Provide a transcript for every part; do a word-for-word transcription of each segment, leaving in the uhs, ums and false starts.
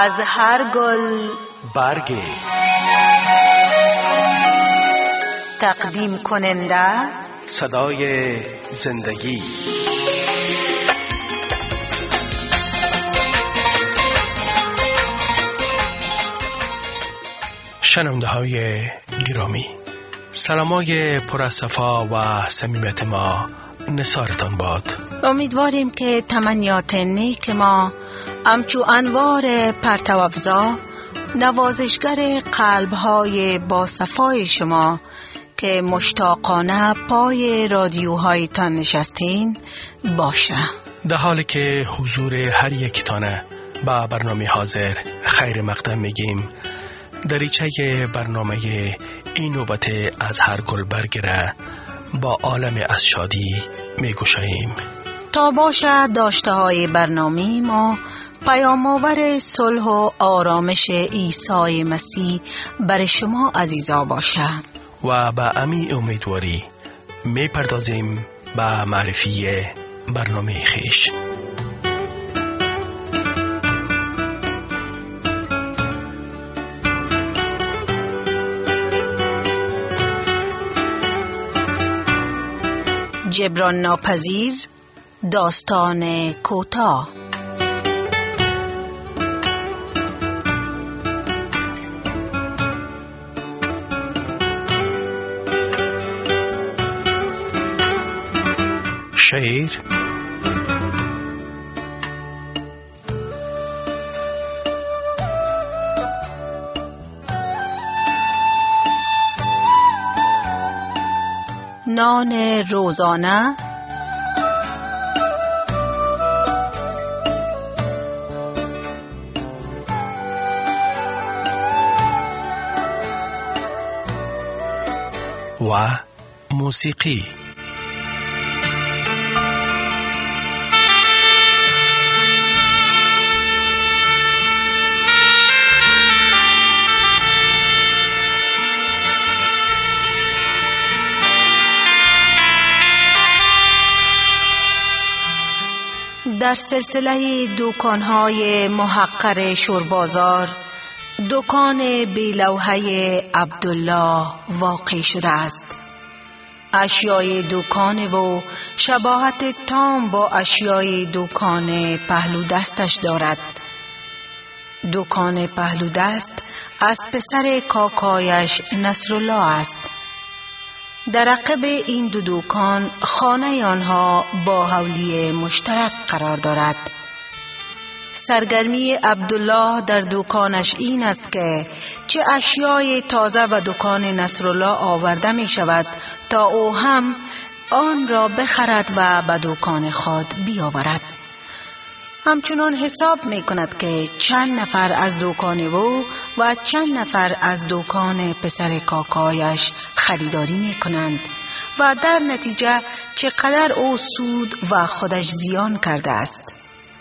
از هر گل برگی. تقدیم کننده صدای زندگی. شنونده های گرامی، سلامای پر از صفا و صمیمیت ما نثارتان باد. امیدواریم که تمنیات نیک ما همچو انوار پرتوافزا نوازشگر قلب‌های با صفای شما که مشتاقانه پای رادیوهایتان نشستین باشه. در حالی که حضور هر یکتانه با برنامه حاضر خیر مقدم میگیم، دریچه برنامه این نوبت از هر گل برگره با عالم از شادی میگوشاییم. تا باشه داشته های برنامه ما پیام‌آور صلح و آرامش عیسی مسیح بر شما عزیزا باشه و با امی امیدواری می پردازیم به معرفی برنامه خیش. جبران ناپذیر، داستان کوتاه. شعر نان روزانه و موسیقی. در سلسله دکان‌های محقر شوربازار، دکان بی‌لوحه عبدالله واقع شده است. اشیای دکان و شباهت تام با اشیای دکان پهلو دستش دارد. دکان پهلو دست از پسر کاکایش نصرالله است. در عقب این دو دکان خانه آنها با حولی مشترک قرار دارد. سرگرمی عبدالله در دکانش این است که چه اشیای تازه و دکان نصرالله آورده می شود تا او هم آن را بخرد و به دکان خود بیاورد. همچنان حساب می کند که چند نفر از دکان او و چند نفر از دکان پسر کاکایش خریداری می کنند و در نتیجه چقدر او سود و خودش زیان کرده است.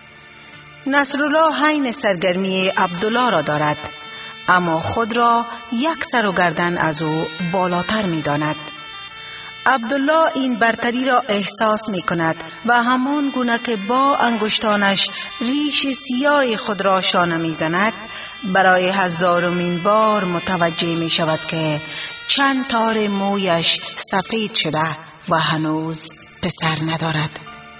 نصرالله حین سرگرمی عبدالله را دارد، اما خود را یک سر و گردن از او بالاتر می داند. عبدالله این برتری را احساس می کند و همان گونه که با انگشتانش ریش سیاه خود را شانه می زند، برای هزارمین بار متوجه می شود که چند تار مویش سفید شده و هنوز پسر ندارد.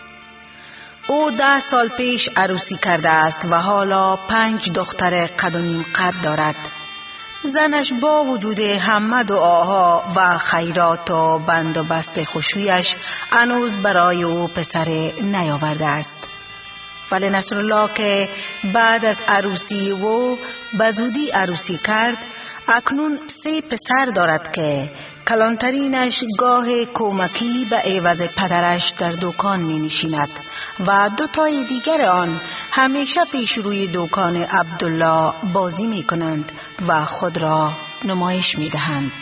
او ده سال پیش عروسی کرده است و حالا پنج دختر قد و نیم قد دارد. زنش با وجود همه دعاها و خیرات و بند و بست خوشویش هنوز برای او پسر نیاورده است. ولی نصرالله که بعد از عروسی و بزودی عروسی کرد، اکنون سه پسر دارد که کلانترینش گاه کمکی به عوض پدرش در دکان می نشیند و دو تای دیگر آن همیشه پیش روی دکان عبدالله بازی می کنند و خود را نمایش می دهند.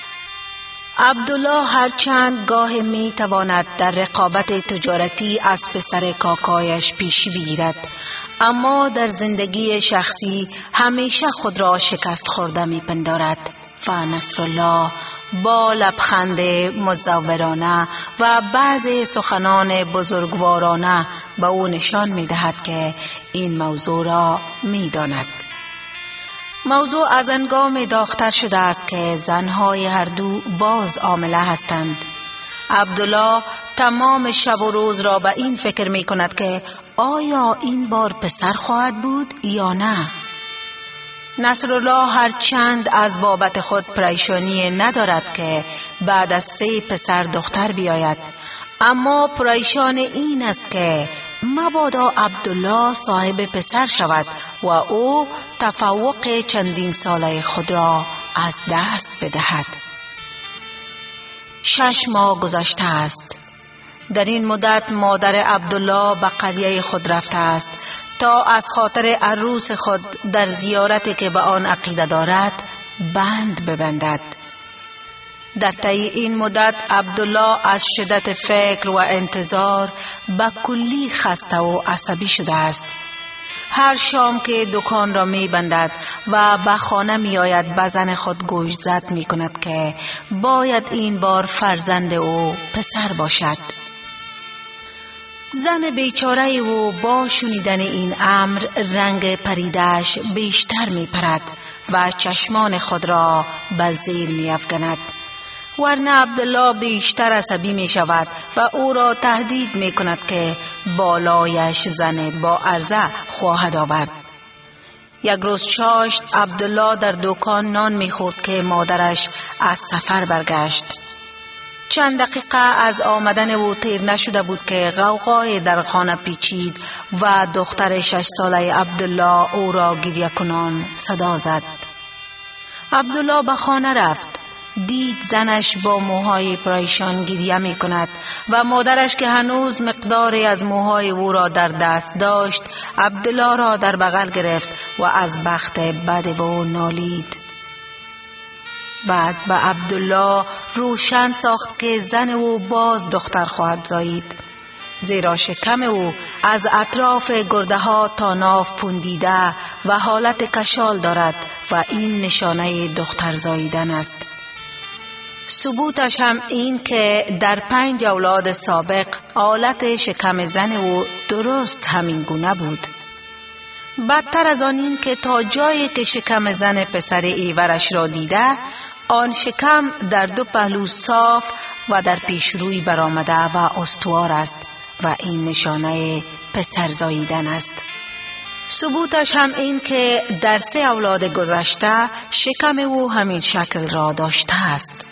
عبدالله هرچند گاه می تواند در رقابت تجارتی از پسر کاکایش پیشی بگیرد، اما در زندگی شخصی همیشه خود را شکست خورده می پندارد و نصرالله با لبخند مزورانه و بعض سخنان بزرگوارانه به او نشان می دهد که این موضوع را می داند. موضوع از هنگام داغ‌تر شده است که زنهای هر دو باز حامله هستند. عبدالله تمام شب و روز را به این فکر می کند که آیا این بار پسر خواهد بود یا نه. نصرالله هر چند از بابت خود پریشانی ندارد که بعد از سه پسر دختر بیاید، اما پریشان این است که مبادا عبدالله صاحب پسر شود و او تفوق چندین ساله خود را از دست بدهد. شش ماه گذشته است. در این مدت مادر عبدالله به قریه خود رفته است تا از خاطر عروس خود در زیارتی که به آن عقیده دارد بند ببندد. در طی این مدت عبدالله از شدت فکر و انتظار به کلی خسته و عصبی شده است. هر شام که دکان را می بندد و به خانه می آید به زن خود گوشزد می کند که باید این بار فرزند او پسر باشد. زن بیچاره او با شنیدن این امر رنگ پریدش بیشتر می پرد و چشمان خود را به زیر می افکند. ورنه عبدالله بیشتر عصبی می شود و او را تهدید می کند که بالایش زن با عرضه خواهد آورد. یک روز چاشت عبدالله در دکان نان می خورد که مادرش از سفر برگشت. چند دقیقه از آمدن او تیر نشده بود که غوغای در خانه پیچید و دختر شش ساله عبدالله او را گریه کنان صدا زد. عبدالله به خانه رفت. دید زنش با موهای پریشان گریه می کند و مادرش که هنوز مقداری از موهای او را در دست داشت عبدالله را در بغل گرفت و از بخت بد او نالید. بعد به عبدالله روشن ساخت که زن او باز دختر خواهد زایید، زیرا شکم او از اطراف گرده ها تا ناف پوندیده و حالت کشال دارد و این نشانه دختر زاییدن است. ثبوتش هم این که در پنج اولاد سابق حالت شکم زن او درست همین گونه بود. بدتر از آن این که تا جایی که شکم زن پسر ایورش را دیده، آن شکم در دو پهلو صاف و در پیش روی برآمده و استوار است و این نشانه پسر زاییدن است. ثبوتش هم این که در سه اولاد گذشته شکم او همین شکل را داشته است.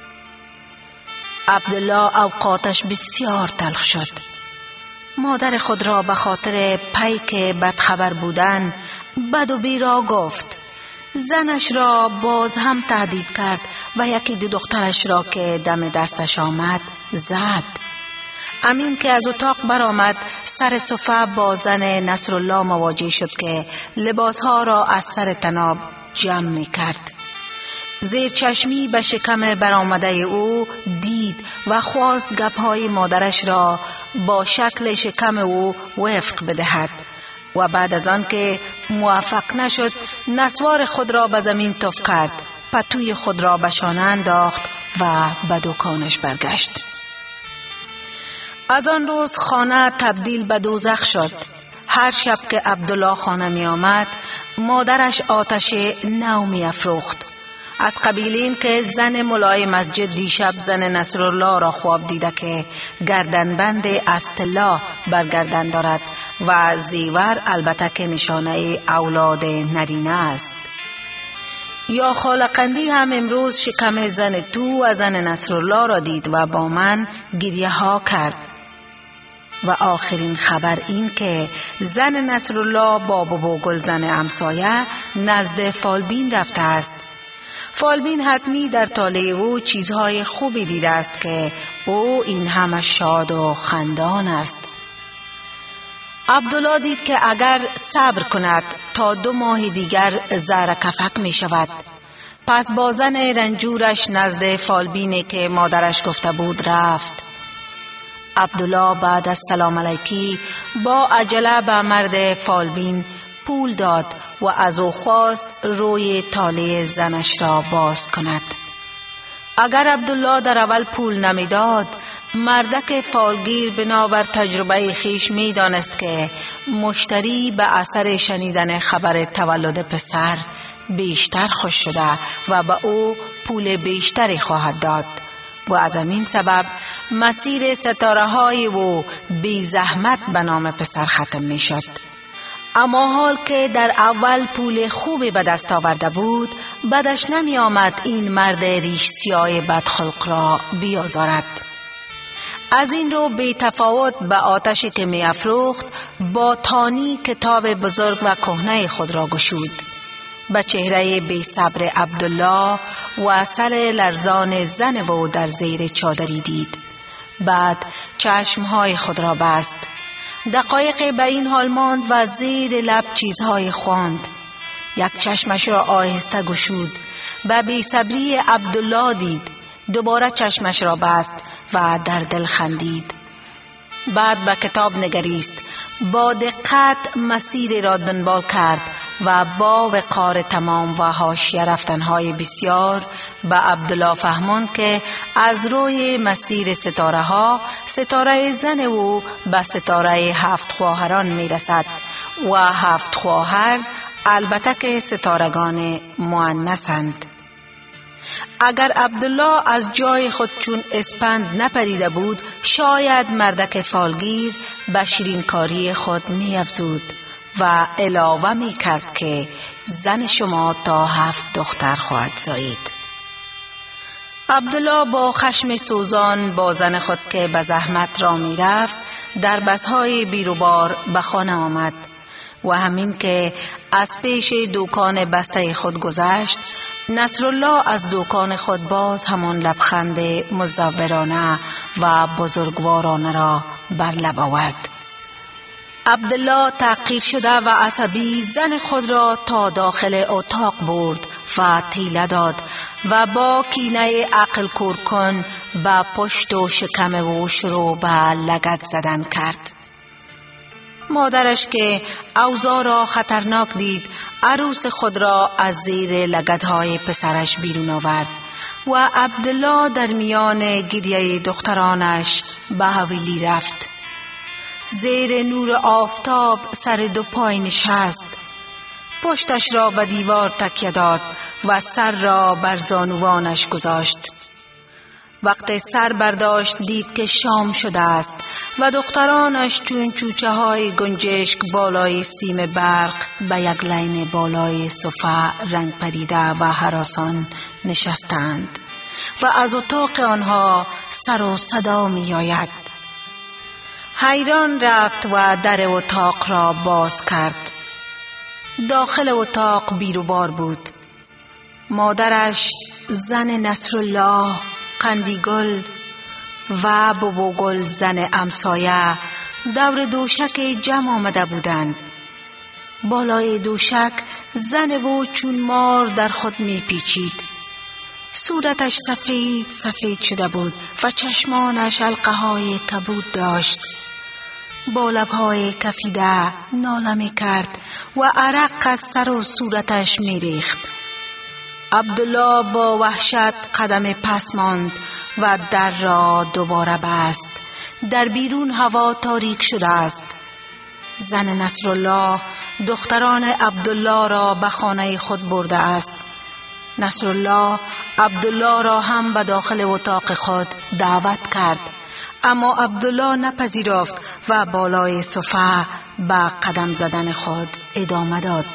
عبدالله اوقاتش بسیار تلخ شد. مادر خود را به خاطر پیک بدخبر بودن بد و بیرا گفت. زنش را باز هم تهدید کرد و یکی دو دخترش را که دم دستش آمد زد. امین که از اتاق برآمد سر صفه با زن نصرالله مواجه شد که لباسها را از سر طناب جمع می کرد. زیر چشمی به شکم برآمده او دید و خواست گپهای مادرش را با شکل شکم او وفق بدهد و بعد از آن که موفق نشد نسوار خود را به زمین تف کرد، پتوی خود را به شانه انداخت و به دکانش برگشت. از آن روز خانه تبدیل به دوزخ شد. هر شب که عبدالله خانه می آمد مادرش آتش نو می افروخت. از قبیل این که زن ملای مسجد دیشب زن نصرالله را خواب دیده که گردنبند از طلا بر گردن دارد و زیور البته که نشانه اولاد نرینه است. یا خالقندی هم امروز شکم زن تو و زن نصرالله را دید و با من گریه ها کرد. و آخرین خبر این که زن نصرالله با بابا گلزن همسایه نزد فالبین رفته است. فالبین حتمی در طالع او چیزهای خوبی دیده است که او این همه شاد و خندان است. عبدالله دید که اگر صبر کند تا دو ماه دیگر زهر کفک می شود. پس با زن رنجورش نزد فالبینی که مادرش گفته بود رفت. عبدالله بعد از سلام علیکی با عجله به مرد فالبین پول داد و از او خواست روی طالع زنش را باز کند. اگر عبدالله در اول پول نمیداد، مردک فالگیر بنابر تجربه خیش می دانست که مشتری به اثر شنیدن خبر تولد پسر بیشتر خوش شده و به او پول بیشتری خواهد داد و از همین سبب مسیر ستاره های او بی زحمت به نام پسر ختم می شد. اما حال که در اول پول خوبی به دست آورده بود، بدش نمی آمد این مرد ریش سیاه بدخلق را بیازارد. از این رو بی تفاوت به آتشی که می افروخت، با تانی کتاب بزرگ و کهنه خود را گشود. به چهره بی صبر عبدالله و سر لرزان زن او در زیر چادری دید. بعد چشمهای خود را بست. دقایق به این حال ماند و زیر لب چیزهای خواند. یک چشمش را آهسته گشود. به بی صبری عبدالله دید. دوباره چشمش را بست و در دل خندید. بعد به کتاب نگریست. با دقت مسیر را دنبال کرد و با وقار تمام و حاشیه رفتنهای بسیار به عبدالله فهماند که از روی مسیر ستاره ها، ستاره زن او به ستاره هفت خواهران می رسد و هفت خواهر البته که ستارگان مؤنثند. اگر عبدالله از جای خود چون اسپند نپریده بود، شاید مردک فالگیر به شیرینکاری خود می افزود و علاوه می کرد که زن شما تا هفت دختر خواهد زایید. عبدالله با خشم سوزان با زن خود که به زحمت را می رفت، در بسهای بیروبار به خانه آمد و همین که از پیش دکان بسته خود گذشت، نصرالله از دکان خود باز همان لبخند مزورانه و بزرگوارانه را بر لب آورد. عبدالله تحقیر شده و عصبی زن خود را تا داخل اتاق برد و تیله داد و با کینه عقل کور کن به پشت و شکم او شروع به لگد زدن کرد. مادرش که اوضاع را خطرناک دید، عروس خود را از زیر لگدهای پسرش بیرون آورد و عبدالله در میان گریه دخترانش به حویلی رفت. زیر نور آفتاب سر دو پای نشست، پشتش را به دیوار تکیه داد و سر را بر زانوانش گذاشت. وقت سر برداشت دید که شام شده است و دخترانش چون چوچه های گنجشک بالای سیم برق به یک لین بالای صفه رنگ پریده و هراسان نشستند و از اتاق آنها سر و صدا می آید. حیران رفت و در اتاق را باز کرد. داخل اتاق بیروبار بود. مادرش، زن نصرالله، قندیگل و بوبوگل زن امسایه دور دوشک جمع آمده بودند. بالای دوشک زن او چون مار در خود می پیچید. صورتش سفید سفید شده بود و چشمانش حلقه های کبود داشت. با لبهای کفیده ناله می کرد و عرق از سر و صورتش می ریخت. عبدالله با وحشت قدم پس ماند و در را دوباره بست. در بیرون هوا تاریک شده است. زن نصرالله دختران عبدالله را به خانه خود برده است. نصرالله عبدالله را هم به داخل اتاق خود دعوت کرد، اما عبدالله نپذیرفت و بالای صفه به قدم زدن خود ادامه داد.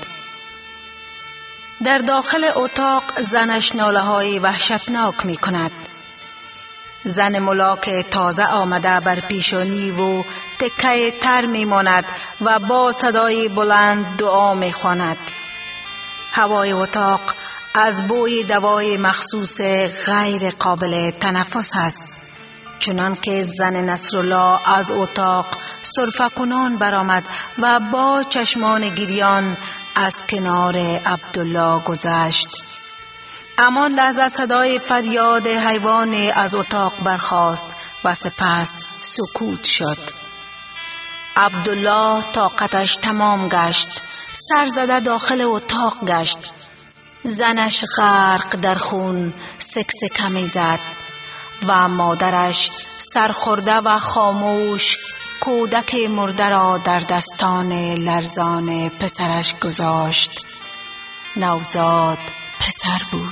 در داخل اتاق زنش ناله های وحشتناک می کند. زن ملا که تازه آمده بر پیشانی و تکه تر می ماند و با صدای بلند دعا می خواند. هوای اتاق از بوی دوای مخصوص غیر قابل تنفس است، چنان که زن نصرالله از اتاق سرفه کنان برآمد و با چشمان گریان از کنار عبدالله گذشت. اما لحظه صدای فریاد حیوان از اتاق برخاست و سپس سکوت شد. عبدالله طاقتش تمام گشت، سر زده داخل اتاق گشت. زنش غرق در خون سکسکه می زد و مادرش سرخورده و خاموش کودک مرده را در دستان لرزان پسرش گذاشت. نوزاد پسر بود.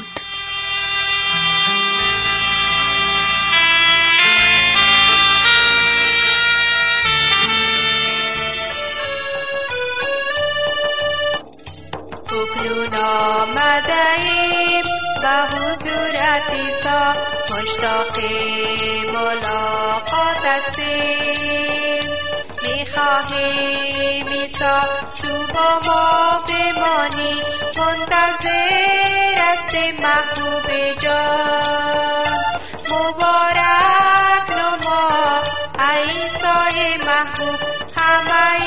اکنون آمده‌ایم به حضورت عیسی، مشتاق ملاقات هستیم. می‌خواهیم عیسی تو با ما بمانی، منتظر هستیم محبوب جان. مبارک نما ای عیسی محبوب، همه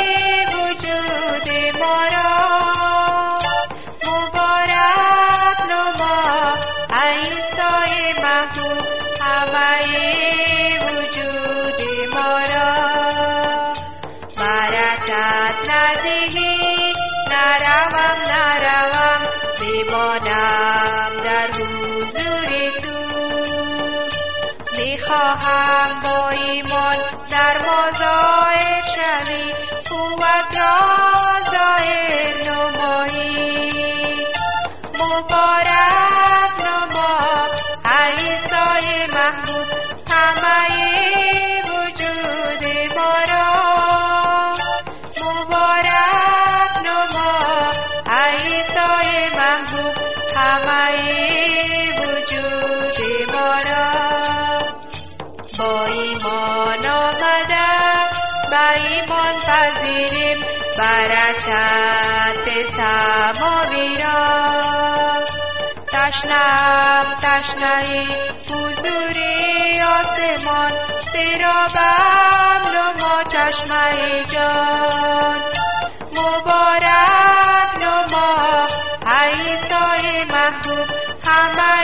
وجود ما را. مبارک نما ای عیسی محبوب، همه وجود ما را. برکت ندهی نروم نروم، بمانم در حضور تو. میخواهم با ایمان در ما ظاهر شوی، قوت را ظاهر نمایی. مبارک نما ای عیسی محبوب، همه وجود ما را. مبارک نما ای عیسی محبوب، همه وجود ما را. با ایمان آمدم به ایمان پذیریم برکت سماوی را. تشنم تشنه حضور آسمان، سرابم نما چشمه جان. مبارک نما ای عیسی محبوب، همه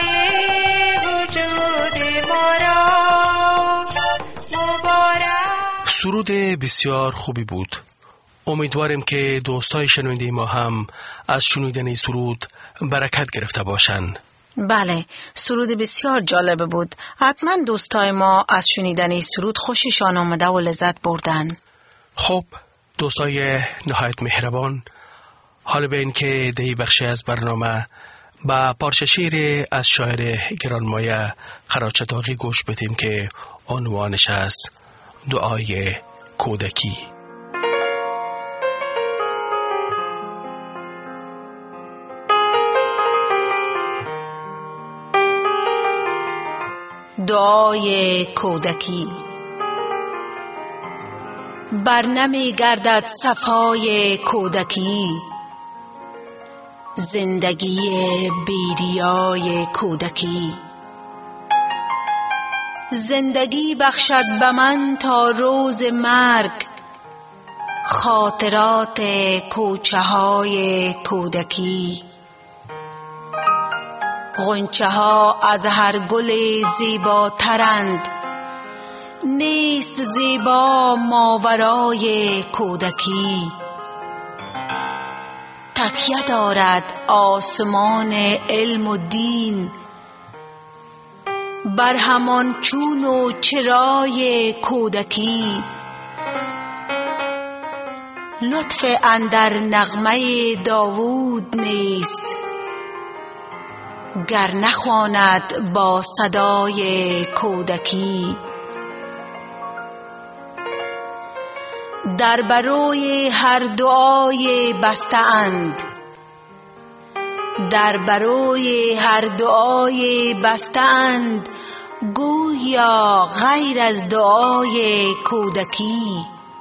وجود ما را. مبارک. سرود بسیار خوبی بود. امیدواریم که دوستای شنونده ما هم از شنیدن این سرود برکت گرفته باشن. بله، سرود بسیار جالب بود. حتما دوستای ما از شنیدن این سرود خوششان آمده و لذت بردن. خب دوستای نهایت مهربان، حالا به این که دی بخشی از برنامه با پارچه شعر از شاعر گرانمایه خراج چطاقی گوش بدیم که عنوانش است دعای کودکی. دعای کودکی. برنمی گردد صفای کودکی، زندگی بیریای کودکی. زندگی بخشد به من تا روز مرگ، خاطرات کوچه های کودکی. غنچه ها از هر گل زیباترند، نیست زیبا ماورای کودکی. تکیه دارد آسمان علم و دین، بر همان چون و چرای کودکی. لطف اندر نغمه داوود نیست، گر نخواند با صدای کودکی. در برای هر دعای بسته اند، در برای هر دعای بسته اند، گویا غیر از دعای کودکی.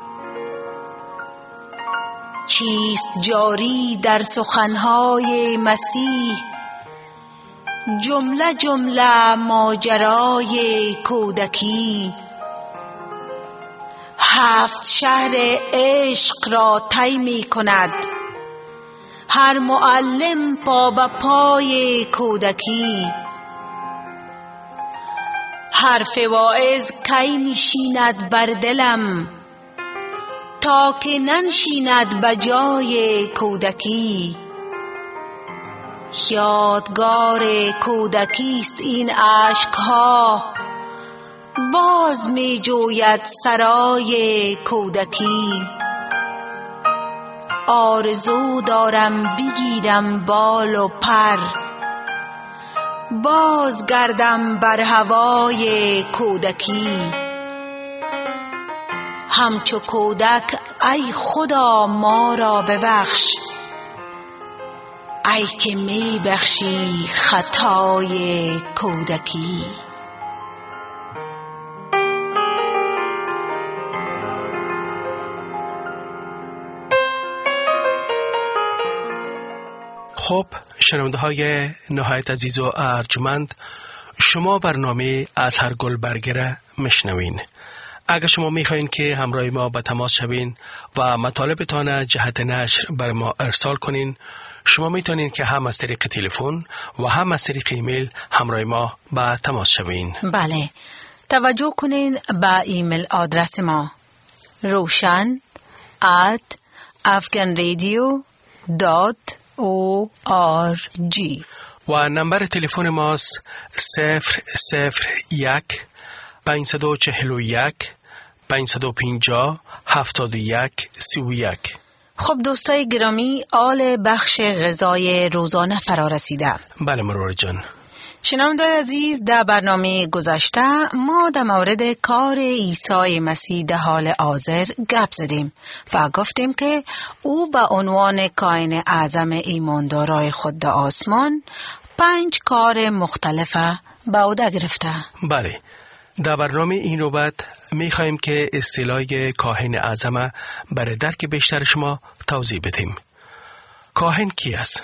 چیست جاری در سخنهای مسیح، جمله جمله ماجرای کودکی. هفت شهر عشق را طی می کند، هر معلم پا به پای کودکی. حرف واعظ کی نشیند بر دلم، تا که ننشیند به جای کودکی. یادگار کودکی است این اشک‌ها، باز می جوید سرای کودکی. آرزو دارم بگیرم بال و پر، باز گردم بر هوای کودکی. همچو کودک ای خدا ما را ببخش، ای که می بخشی خطای کودکی. خب شنونده های نهایت عزیز و ارجمند، شما برنامه از هر گل برگره مشنوین. اگر شما میخواین که همراه ما به تماس شوین و مطالبتان جهت نشر بر ما ارسال کنین، شما میتونین که هم از طریق تلفن و هم از طریق ایمیل همراه ما به تماس شوین. بله، توجه کنین به ایمیل آدرس ما روشن ات افغان رادیو دات او آر جی و نمبر تلفن ماست صفر صفر یک پنجصد و چهل و یک پنجصد و پنجاه هفتاد و یک سی و یک. خب دوستای گرامی، آل بخش غذای روزانه فرا رسیده. بله مرور جان. شنوندگان عزیز، در برنامه گذشته ما در مورد کار عیسی مسیح در حال حاضر گپ زدیم و گفتیم که او به عنوان کاهن اعظم ایماندارای خود در آسمان پنج کار مختلف به عهده گرفته. بله، در برنامه این نوبت می‌خوایم که اصطلاح کاهن اعظم برای درک بیشتر شما توضیح بدیم. کاهن کی است؟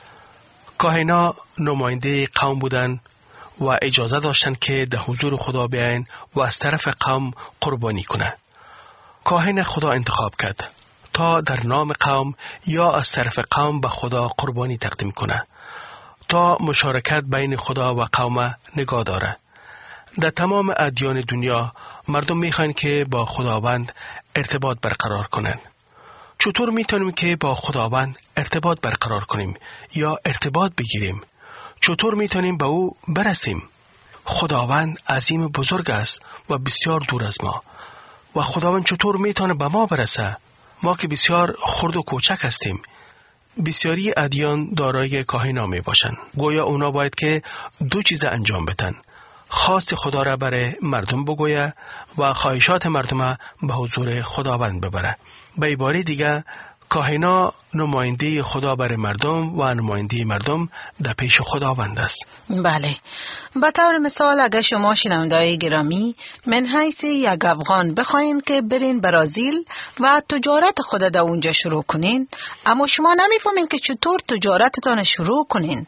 کاهنا نماینده قوم بودن و اجازه داشتن که در حضور خدا بیاین و از طرف قوم قربانی کنه. کاهن خدا انتخاب کرد تا در نام قوم یا از طرف قوم به خدا قربانی تقدیم کنه، تا مشارکت بین خدا و قوم نگاه داره. در تمام ادیان دنیا مردم میخوان که با خداوند ارتباط برقرار کنن. چطور میتونیم که با خداوند ارتباط برقرار کنیم یا ارتباط بگیریم؟ چطور میتونیم به او برسیم؟ خداوند عظیم بزرگ است و بسیار دور از ما. و خداوند چطور میتونه به ما برسه؟ ما که بسیار خرد و کوچک هستیم. بسیاری ادیان دارای کاهنا می باشند. گویا اونا باید که دو چیز انجام بدن: خواست خدا را برای مردم بگویه و خواهشات مردم به حضور خداوند ببره. به عباره دیگه، کاهنا نماینده خدا برای مردم و نماینده مردم در پیش خداوند است. بله، به طور مثال اگر شما شنونده‌های گرامی من حیث یک افغان بخواین که برین برازیل و تجارت خود در اونجا شروع کنین، اما شما نمیفهمین که چطور تجارتتان شروع کنین.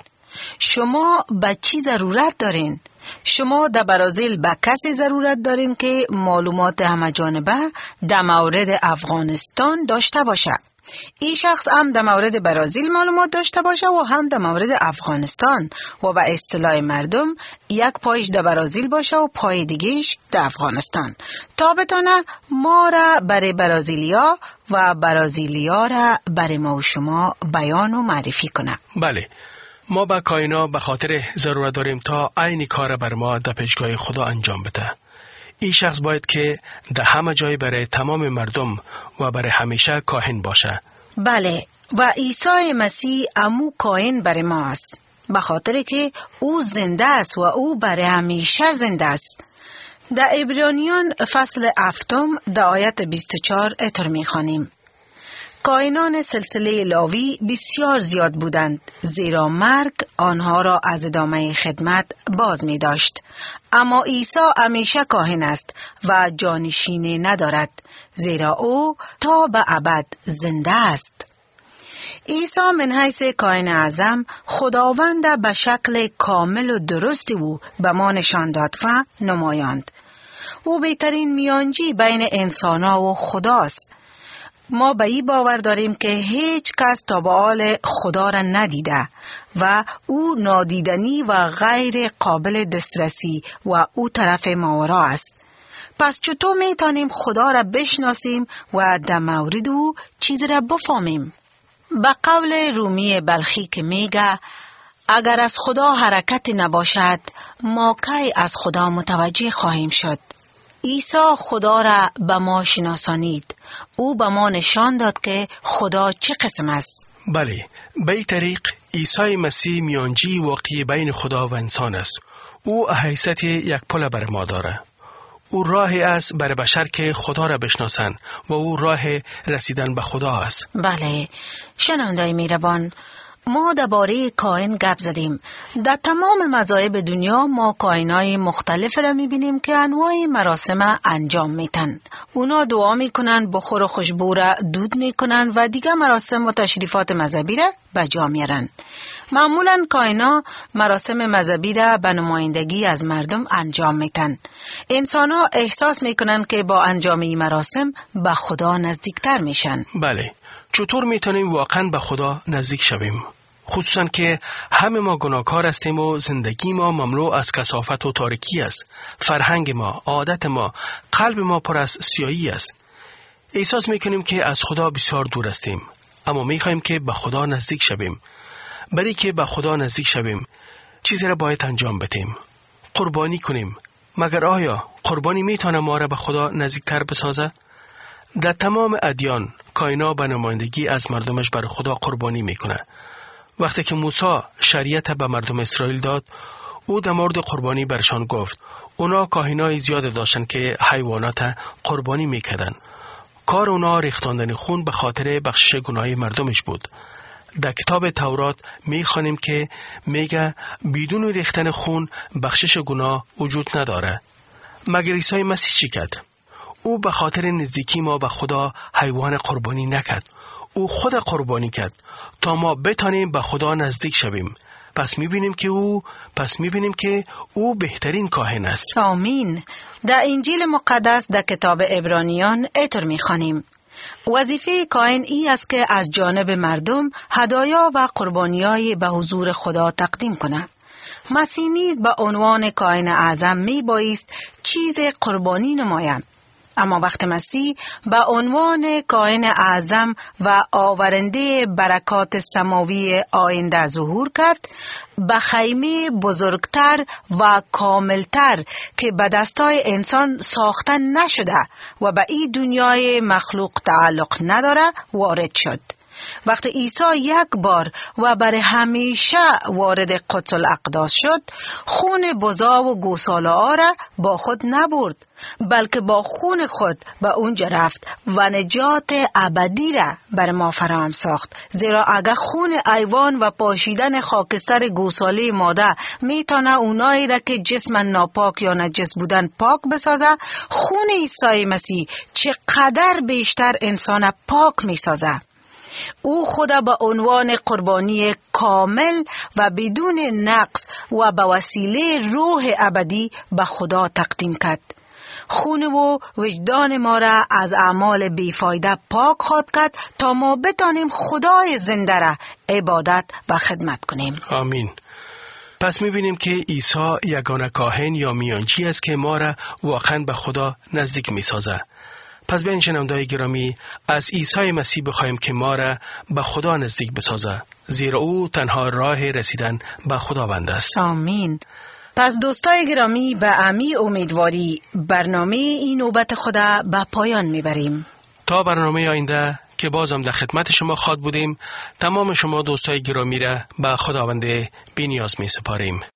شما به چی ضرورت دارین؟ شما در برازیل به کسی ضرورت دارین که معلومات همه جانبه در مورد افغانستان داشته باشه. این شخص هم در مورد برازیل معلومات داشته باشه و هم در مورد افغانستان و به اصطلاح مردم یک پایش در برازیل باشه و پای دیگهش در افغانستان، تا بتونه ما را برای برازیلیا و برازیلیا را برای ما و شما بیان و معرفی کنه. بله، ما با کائنا به خاطر ضرورت داریم تا عین کار بر ما در پیشگاه خدا انجام بده. این شخص باید که در همه جای برای تمام مردم و برای همیشه کاهن باشه. بله، و عیسی مسیح امو کاهن برای ما است، به خاطر که او زنده است و او برای همیشه زنده است. در عبرانیان فصل هفتم در آیت بیست و چهار اتر می‌خوانیم: کاهنان سلسله لاوی بسیار زیاد بودند، زیرا مرگ آنها را از ادامه خدمت باز می داشت. اما عیسی همیشه کاهن است و جانشینی ندارد، زیرا او تا به ابد زنده است. عیسی من حیث کاهن اعظم خداوند به شکل کامل و درست او به ما نشان داد و نمایاند. او بهترین میانجی بین انسان‌ها و خداست. ما به این باور داریم که هیچ کس تا به حال خدا را ندیده و او نادیدنی و غیر قابل دسترسی و او طرف ماورا است. پس چطور میتونیم خدا را بشناسیم و در مورد او چیز را بفهمیم؟ به قول رومی بلخی که میگه اگر از خدا حرکت نباشد ما کی از خدا متوجه خواهیم شد. عیسی خدا را به ما شناسانید. او به ما نشان داد که خدا چه قسم است. بله، به این طریق عیسی مسیح میانجی واقعی بین خدا و انسان است. او حیثیت یک پل بر ما داره. او راهی است بر بشر که خدا را بشناسند و او راه رسیدن به خدا است. بله، شنوندای میربان، ما درباره کائن گپ زدیم. در تمام مذاهب دنیا ما کائنای مختلف را میبینیم که انواع مراسم انجام میتن. اونا دعا میکنن، بخور و خوشبو را دود میکنن و دیگه مراسم و تشریفات مذهبی را به جا میارن. معمولا کائنا مراسم مذهبی را به نمایندگی از مردم انجام میتن. انسان ها احساس میکنن که با انجام این مراسم به خدا نزدیکتر میشن. بله، چطور میتونیم واقعا به خدا نزدیک شویم؟ خصوصا که همه ما گناهکار هستیم و زندگی ما مملو از کثافت و تاریکی است. فرهنگ ما، عادت ما، قلب ما پر از سیاهی است. احساس میکنیم که از خدا بسیار دور هستیم، اما میخوایم که به خدا نزدیک شویم. برای که به خدا نزدیک شویم چیزی را باید انجام بدیم، قربانی کنیم. مگر آیا قربانی میتونه ما را به خدا نزدیکتر بسازه؟ در تمام ادیان کائنا به نمایندگی از مردمش برای خدا قربانی میکنه. وقتی که موسی شریعت به مردم اسرائیل داد، او در مورد قربانی برشان گفت. اونا کاهنای زیاد داشتن که حیوانات قربانی میکردن. کار اونا ریختاندن خون به خاطر بخشش گناه مردمش بود. در کتاب تورات میخوانیم که میگه بدون ریختن خون بخشش گناه وجود نداره. مگر عیسی مسیح چی کرد؟ او به خاطر نزدیکی ما به خدا حیوان قربانی نکرد. او خود قربانی کرد تا ما بتانیم به خدا نزدیک شویم. پس میبینیم که او پس میبینیم که او بهترین کاهن است. آمین. در انجیل مقدس در کتاب عبرانیان اینطور میخوانیم: وظیفه کاهن ای است که از جانب مردم هدایا و قربانیای به حضور خدا تقدیم کند. مسیح نیز به عنوان کاهن اعظم می بایست چیز قربانی نماید. اما وقت مسیح به عنوان کاهن اعظم و آورنده برکات سماوی آینده ظهور کرد، به خیمه بزرگتر و کاملتر که به دستای انسان ساخته نشده و به این دنیای مخلوق تعلق نداره وارد شد. وقتی عیسی یک بار و برای همیشه وارد قدس الاقداس شد، خون بزا و گوساله ها را با خود نبرد، بلکه با خون خود به اونجا رفت و نجات ابدی را بر ما فراهم ساخت. زیرا اگر خون حیوان و پاشیدن خاکستر گوساله ماده میتونه اونایی را که جسم ناپاک یا نجس بودن پاک بسازه، خون عیسی مسیح چقدر بیشتر انسان پاک میسازه. او خود به عنوان قربانی کامل و بدون نقص و به وسیله روح ابدی به خدا تقدیم کرد. خون و وجدان ما را از اعمال بیفایده پاک خواهد کرد تا ما بتانیم خدای زنده را عبادت و خدمت کنیم. آمین. پس می‌بینیم که عیسی یگانه کاهن یا میانجی است که ما را واقعا به خدا نزدیک می‌سازد. پس بیاین شنونده‌های گرامی از عیسی مسیح بخوایم که ما را به خدا نزدیک بسازه، زیرا او تنها راه رسیدن به خداوند است. آمین. پس دوستای گرامی، به امی امیدواری برنامه این نوبت خدا به پایان میبریم. تا برنامه آینده که بازم در خدمت شما خواهد بودیم، تمام شما دوستای گرامی را به خداوند بی‌نیاز می سپاریم.